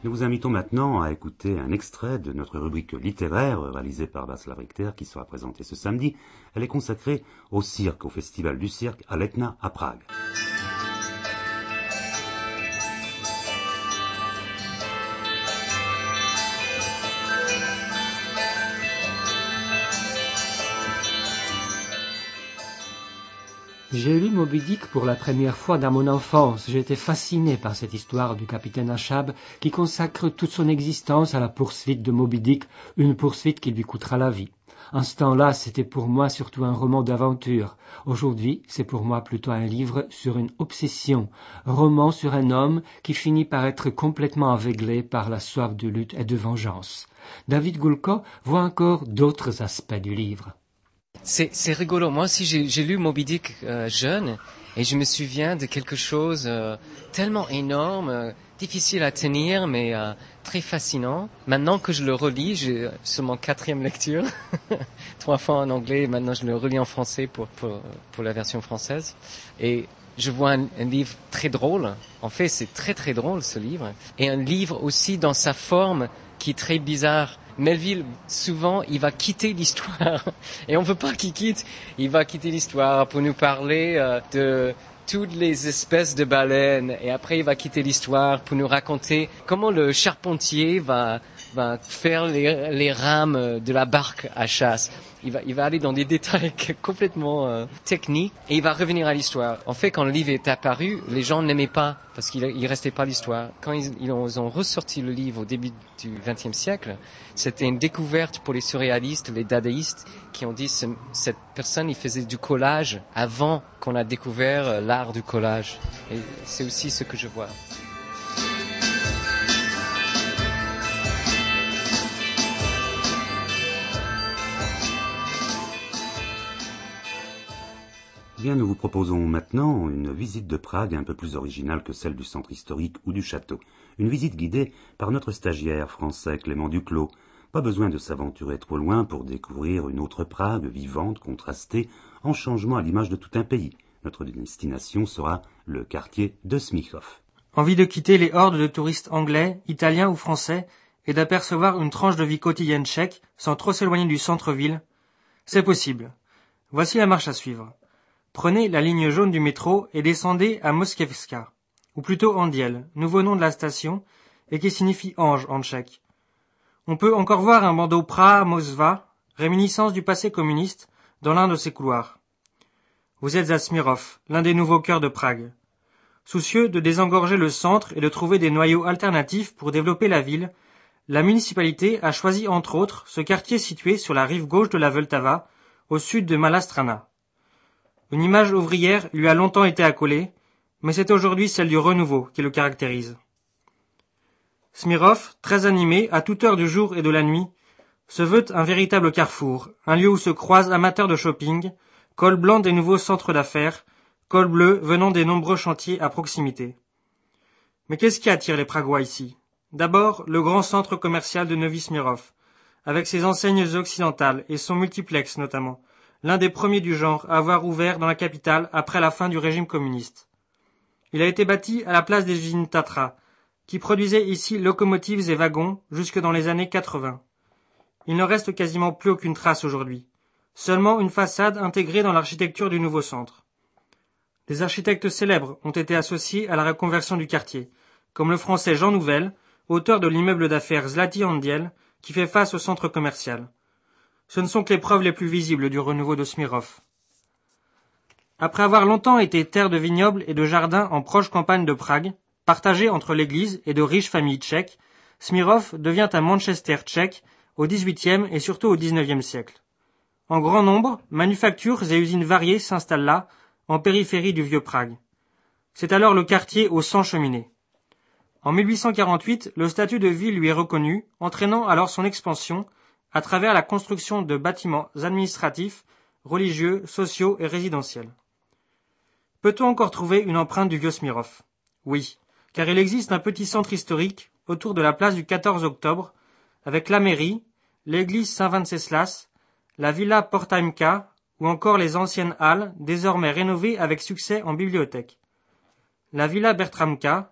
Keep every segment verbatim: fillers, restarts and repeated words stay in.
Nous vous invitons maintenant à écouter un extrait de notre rubrique littéraire réalisée par Václav Richter qui sera présentée ce samedi. Elle est consacrée au cirque, au festival du cirque à Letna à Prague. J'ai lu Moby Dick pour la première fois dans mon enfance. J'ai été fasciné par cette histoire du capitaine Achab qui consacre toute son existence à la poursuite de Moby Dick, une poursuite qui lui coûtera la vie. En ce temps-là, c'était pour moi surtout un roman d'aventure. Aujourd'hui, c'est pour moi plutôt un livre sur une obsession, roman sur un homme qui finit par être complètement aveuglé par la soif de lutte et de vengeance. David Gulko voit encore d'autres aspects du livre. C'est, c'est rigolo. Moi aussi, j'ai, j'ai lu Moby Dick euh, jeune et je me souviens de quelque chose euh, tellement énorme, euh, difficile à tenir, mais euh, très fascinant. Maintenant que je le relis, j'ai sur mon quatrième lecture, trois fois en anglais, et maintenant je le relis en français pour, pour, pour la version française. Et je vois un, un livre très drôle. En fait, c'est très très drôle ce livre. Et un livre aussi dans sa forme qui est très bizarre. Melville, souvent, il va quitter l'histoire. Et on veut pas qu'il quitte. Il va quitter l'histoire pour nous parler euh, de toutes les espèces de baleines. Et après, il va quitter l'histoire pour nous raconter comment le charpentier va, va faire les, les rames de la barque à chasse. Il va, il va aller dans des détails complètement euh, techniques et il va revenir à l'histoire. En fait, quand le livre est apparu, les gens n'aimaient pas parce qu'il ne restait pas l'histoire. Quand ils, ils ont ressorti le livre au début du vingtième siècle, c'était une découverte pour les surréalistes, les dadaïstes, qui ont dit que cette personne, il faisait du collage avant qu'on a découvert l'art du collage. Et c'est aussi ce que je vois. Bien, nous vous proposons maintenant une visite de Prague un peu plus originale que celle du centre historique ou du château. Une visite guidée par notre stagiaire français Clément Duclos. Pas besoin de s'aventurer trop loin pour découvrir une autre Prague vivante, contrastée, en changement à l'image de tout un pays. Notre destination sera le quartier de Smíchov. Envie de quitter les hordes de touristes anglais, italiens ou français et d'apercevoir une tranche de vie quotidienne tchèque sans trop s'éloigner du centre-ville? C'est possible. Voici la marche à suivre. Prenez la ligne jaune du métro et descendez à Moskiewska, ou plutôt Andiel, nouveau nom de la station, et qui signifie ange en tchèque. On peut encore voir un bandeau Praha Mosva, réminiscence du passé communiste, dans l'un de ses couloirs. Vous êtes à Smíchov, l'un des nouveaux cœurs de Prague. Soucieux de désengorger le centre et de trouver des noyaux alternatifs pour développer la ville, la municipalité a choisi entre autres ce quartier situé sur la rive gauche de la Vltava, au sud de Malá Strana. Une image ouvrière lui a longtemps été accolée, mais c'est aujourd'hui celle du renouveau qui le caractérise. Smíchov, très animé à toute heure du jour et de la nuit, se veut un véritable carrefour, un lieu où se croisent amateurs de shopping, cols blancs des nouveaux centres d'affaires, cols bleus venant des nombreux chantiers à proximité. Mais qu'est-ce qui attire les Pragois ici? D'abord, le grand centre commercial de Novi Smíchov, avec ses enseignes occidentales et son multiplex notamment, l'un des premiers du genre à avoir ouvert dans la capitale après la fin du régime communiste. Il a été bâti à la place des usines Tatra, qui produisaient ici locomotives et wagons jusque dans les années quatre-vingts. Il ne reste quasiment plus aucune trace aujourd'hui, seulement une façade intégrée dans l'architecture du nouveau centre. Des architectes célèbres ont été associés à la reconversion du quartier, comme le français Jean Nouvel, auteur de l'immeuble d'affaires Zlatý Andiel, qui fait face au centre commercial. Ce ne sont que les preuves les plus visibles du renouveau de Smíchov. Après avoir longtemps été terre de vignobles et de jardins en proche campagne de Prague, partagée entre l'église et de riches familles tchèques, Smíchov devient un Manchester tchèque au dix-huitième et surtout au dix-neuvième siècle. En grand nombre, manufactures et usines variées s'installent là, en périphérie du vieux Prague. C'est alors le quartier aux cent cheminées. En mille huit cent quarante-huit, le statut de ville lui est reconnu, entraînant alors son expansion à travers la construction de bâtiments administratifs, religieux, sociaux et résidentiels. Peut-on encore trouver une empreinte du vieux Smíchov? Oui, car il existe un petit centre historique autour de la place du quatorze octobre, avec la mairie, l'église Saint-Venceslas, la villa Portaimka ou encore les anciennes halles, désormais rénovées avec succès en bibliothèque. La villa Bertramka,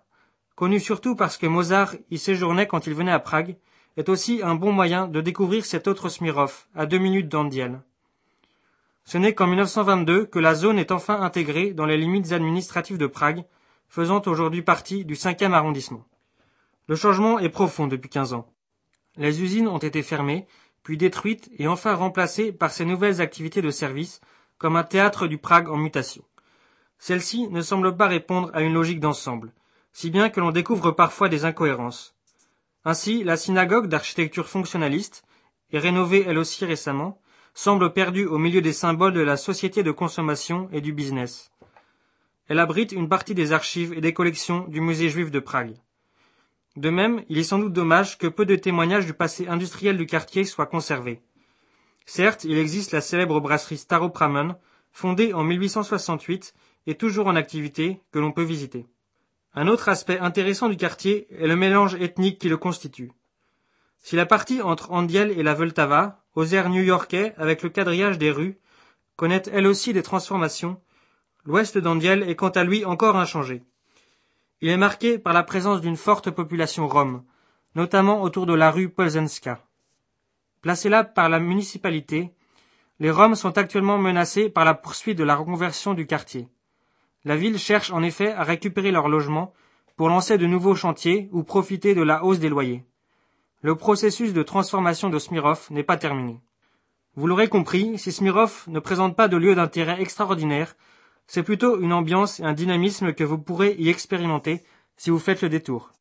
connu surtout parce que Mozart y séjournait quand il venait à Prague, est aussi un bon moyen de découvrir cet autre Smirov, à deux minutes d'Andiel. Ce n'est qu'en mille neuf cent vingt-deux que la zone est enfin intégrée dans les limites administratives de Prague, faisant aujourd'hui partie du cinquième arrondissement. Le changement est profond depuis quinze ans. Les usines ont été fermées, puis détruites et enfin remplacées par ces nouvelles activités de service, comme un théâtre du Prague en mutation. Celle-ci ne semble pas répondre à une logique d'ensemble, si bien que l'on découvre parfois des incohérences. Ainsi, la synagogue d'architecture fonctionnaliste, et rénovée elle aussi récemment, semble perdue au milieu des symboles de la société de consommation et du business. Elle abrite une partie des archives et des collections du musée juif de Prague. De même, il est sans doute dommage que peu de témoignages du passé industriel du quartier soient conservés. Certes, il existe la célèbre brasserie Staropramen, fondée en mille huit cent soixante-huit et toujours en activité, que l'on peut visiter. Un autre aspect intéressant du quartier est le mélange ethnique qui le constitue. Si la partie entre Andiel et la Vltava, aux airs new-yorkais avec le quadrillage des rues, connaît elle aussi des transformations, l'ouest d'Andiel est quant à lui encore inchangé. Il est marqué par la présence d'une forte population rome, notamment autour de la rue Polzenska. Placés là par la municipalité, les Roms sont actuellement menacés par la poursuite de la reconversion du quartier. La ville cherche en effet à récupérer leurs logements pour lancer de nouveaux chantiers ou profiter de la hausse des loyers. Le processus de transformation de Smirov n'est pas terminé. Vous l'aurez compris, si Smirov ne présente pas de lieu d'intérêt extraordinaire, c'est plutôt une ambiance et un dynamisme que vous pourrez y expérimenter si vous faites le détour.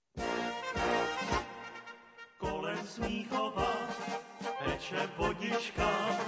Kolem Smíchova teče vodička.